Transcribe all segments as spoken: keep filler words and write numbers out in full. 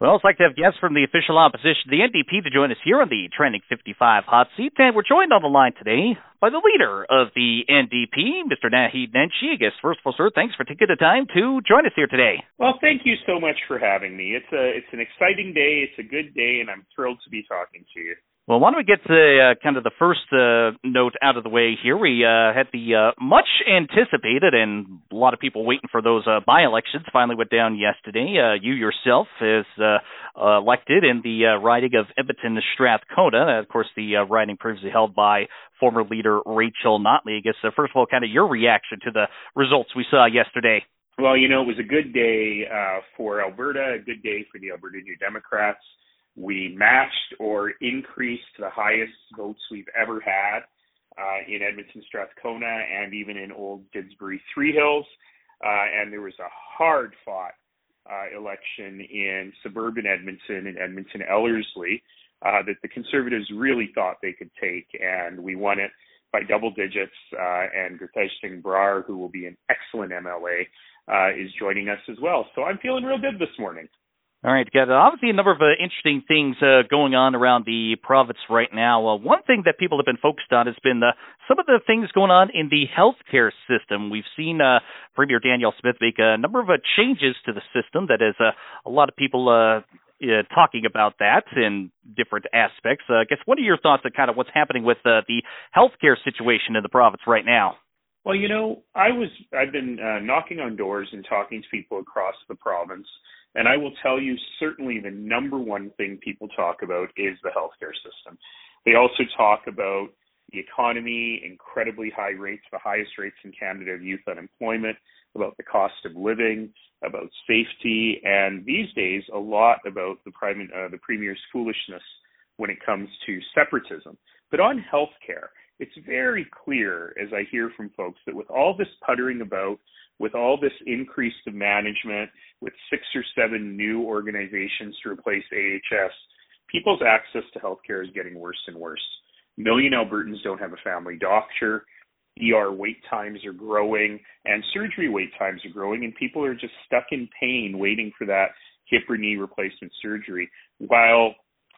Well, it's like to have guests from the official opposition, the N D P, to join us here on the Trending fifty-five Hot Seat. And we're joined on the line today by the leader of the N D P, Mister Naheed Nenshi. I guess, first of all, sir, thanks for taking the time to join us here today. Well, thank you so much for having me. It's a it's an exciting day. It's a good day, and I'm thrilled to be talking to you. Well, why don't we get to uh, kind of the first uh, note out of the way here. We uh, had the uh, much anticipated and a lot of people waiting for those uh, by-elections finally went down yesterday. Uh, you yourself is uh, uh, elected in the uh, riding of Edmonton-Strathcona. Of course, the uh, riding previously held by former leader Rachel Notley. I guess, uh, first of all, kind of your reaction to the results we saw yesterday. Well, you know, it was a good day uh, for Alberta, a good day for the Alberta New Democrats. We matched or increased the highest votes we've ever had uh, in Edmonton-Strathcona and even in Old Didsbury-Three Hills. Uh, and there was a hard-fought uh, election in suburban Edmonton and Edmonton-Ellerslie uh, that the Conservatives really thought they could take, and we won it by double digits. Uh, and Gurtej Singh Brar, who will be an excellent M L A, uh, is joining us as well. So I'm feeling real good this morning. All right, got obviously a number of uh, interesting things uh, going on around the province right now. Uh, one thing that people have been focused on has been uh, some of the things going on in the healthcare system. We've seen uh, Premier Danielle Smith make a number of uh, changes to the system that is uh, a lot of people uh, uh, talking about that in different aspects. Uh, I guess, what are your thoughts on kind of what's happening with uh, the healthcare situation in the province right now? Well, you know, I was I've been uh, knocking on doors and talking to people across the province. And I will tell you, certainly the number one thing people talk about is the healthcare system. They also talk about the economy, incredibly high rates, the highest rates in Canada of youth unemployment, about the cost of living, about safety, and these days a lot about the, prime, uh, the Premier's foolishness when it comes to separatism. But on healthcare, it's very clear, as I hear from folks, that with all this puttering about, with all this increase of management, with six or seven new organizations to replace A H S, people's access to healthcare is getting worse and worse. A million Albertans don't have a family doctor. E R wait times are growing, and surgery wait times are growing, and people are just stuck in pain waiting for that hip or knee replacement surgery. While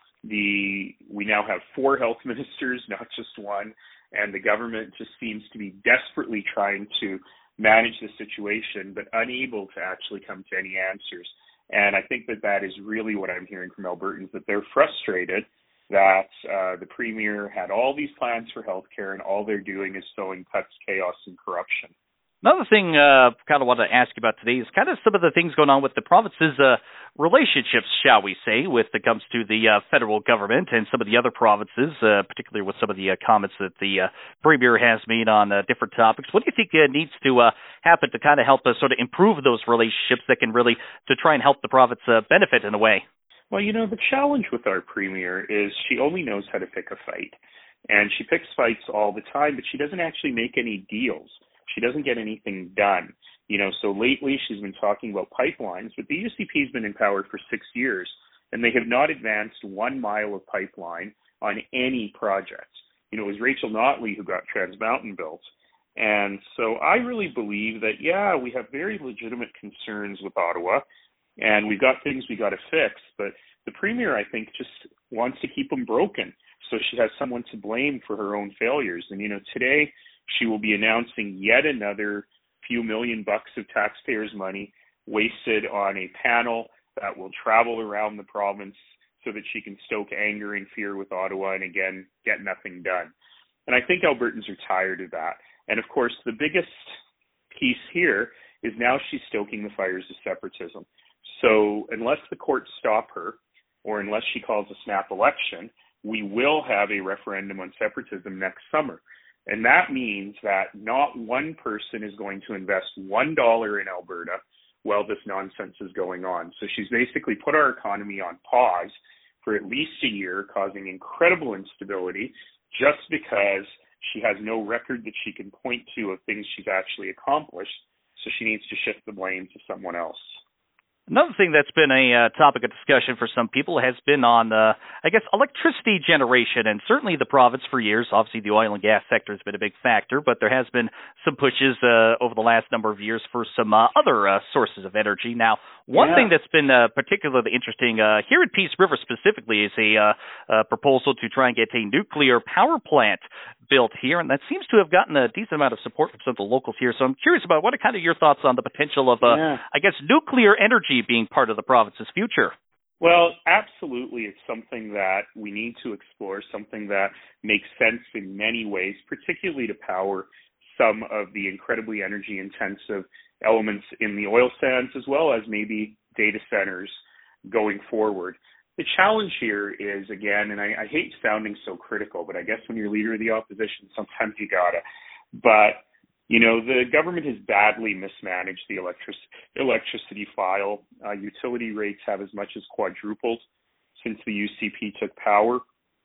the we now have four health ministers, not just one, and the government just seems to be desperately trying to manage the situation, but unable to actually come to any answers. And I think that that is really what I'm hearing from Albertans, that they're frustrated that uh, the Premier had all these plans for healthcare and all they're doing is sowing cuts, chaos, and corruption. Another thing uh, kind of want to ask you about today is kind of some of the things going on with the province's uh, relationships, shall we say, with it comes to the uh, federal government and some of the other provinces, uh, particularly with some of the uh, comments that the uh, Premier has made on uh, different topics. What do you think uh, needs to uh, happen to kind of help us sort of improve those relationships that can really to try and help the province uh, benefit in a way? Well, you know, the challenge with our Premier is she only knows how to pick a fight. And she picks fights all the time, but she doesn't actually make any deals. She doesn't get anything done. You know, so lately she's been talking about pipelines, but the U C P has been in power for six years, and they have not advanced one mile of pipeline on any project. You know, it was Rachel Notley who got Trans Mountain built. And so I really believe that, yeah, we have very legitimate concerns with Ottawa, and we've got things we got to fix, but the Premier, I think, just wants to keep them broken so she has someone to blame for her own failures. And, you know, today she will be announcing yet another few million bucks of taxpayers' money wasted on a panel that will travel around the province so that she can stoke anger and fear with Ottawa and, again, get nothing done. And I think Albertans are tired of that. And, of course, the biggest piece here is now she's stoking the fires of separatism. So unless the courts stop her or unless she calls a snap election, we will have a referendum on separatism next summer. And that means that not one person is going to invest one dollar in Alberta while this nonsense is going on. So she's basically put our economy on pause for at least a year, causing incredible instability just because she has no record that she can point to of things she's actually accomplished. So she needs to shift the blame to someone else. Another thing that's been a uh, topic of discussion for some people has been on, uh, I guess, electricity generation, and certainly the province for years. Obviously, the oil and gas sector has been a big factor, but there has been some pushes uh, over the last number of years for some uh, other uh, sources of energy. Now, One Yeah. thing that's been uh, particularly interesting uh, here at Peace River specifically is a, uh, a proposal to try and get a nuclear power plant built here, and that seems to have gotten a decent amount of support from some of the locals here. So I'm curious about what are kind of your thoughts on the potential of, uh, yeah. I guess, nuclear energy being part of the province's future. Well, absolutely. It's something that we need to explore, something that makes sense in many ways, particularly to power some of the incredibly energy intensive elements in the oil sands, as well as maybe data centers going forward. The challenge here is, again, and I, I hate sounding so critical, but I guess when you're leader of the opposition, sometimes you gotta. But, you know, the government has badly mismanaged the electric, electricity file. Uh, utility rates have as much as quadrupled since the U C P took power.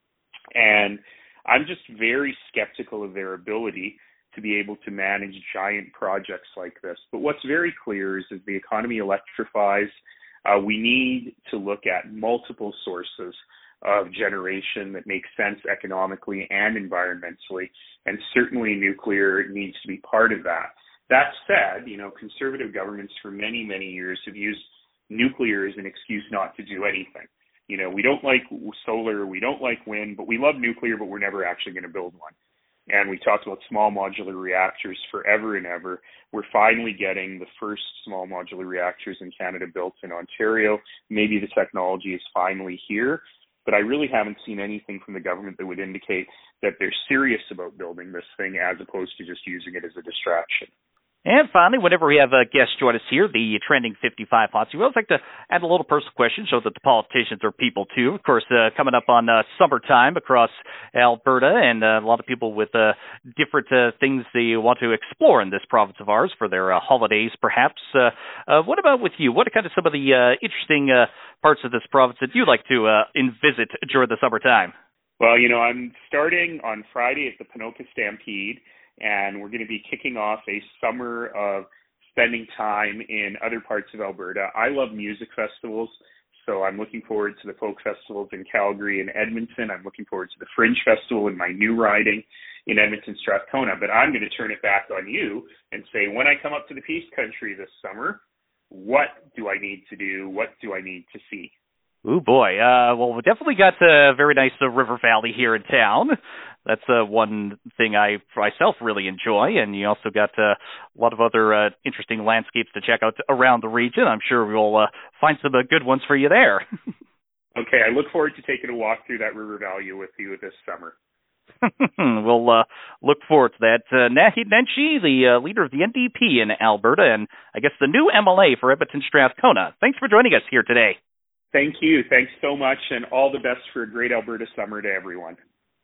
And I'm just very skeptical of their ability to be able to manage giant projects like this. But what's very clear is as the economy electrifies, uh, we need to look at multiple sources of generation that make sense economically and environmentally, and certainly nuclear needs to be part of that. That said, you know, conservative governments for many, many years have used nuclear as an excuse not to do anything. You know, we don't like solar, we don't like wind, but we love nuclear, but we're never actually going to build one. And we talked about small modular reactors forever and ever. We're finally getting the first small modular reactors in Canada built in Ontario. Maybe the technology is finally here, but I really haven't seen anything from the government that would indicate that they're serious about building this thing as opposed to just using it as a distraction. And finally, whenever we have a guest join us here, the Trending fifty-five Hot Seat, we always like to add a little personal question so that the politicians are people too. Of course, uh, coming up on uh, summertime across Alberta, and uh, a lot of people with uh, different uh, things they want to explore in this province of ours for their uh, holidays, perhaps. Uh, uh, what about with you? What are kind of some of the uh, interesting uh, parts of this province that you like to uh, visit during the summertime? Well, you know, I'm starting on Friday at the Ponoka Stampede, and we're going to be kicking off a summer of spending time in other parts of Alberta. I love music festivals, so I'm looking forward to the folk festivals in Calgary and Edmonton. I'm looking forward to the Fringe Festival in my new riding in Edmonton, Strathcona. But I'm going to turn it back on you and say, when I come up to the Peace Country this summer, what do I need to do? What do I need to see? Ooh, boy. Uh, well, we definitely got a very nice uh, river valley here in town. That's uh, one thing I myself really enjoy, and you also got uh, a lot of other uh, interesting landscapes to check out around the region. I'm sure we'll uh, find some uh, good ones for you there. Okay, I look forward to taking a walk through that river valley with you this summer. We'll uh, look forward to that. Uh, Naheed Nenshi, the uh, leader of the N D P in Alberta, and I guess the new M L A for Edmonton Strathcona. Thanks for joining us here today. Thank you. Thanks so much, and all the best for a great Alberta summer to everyone.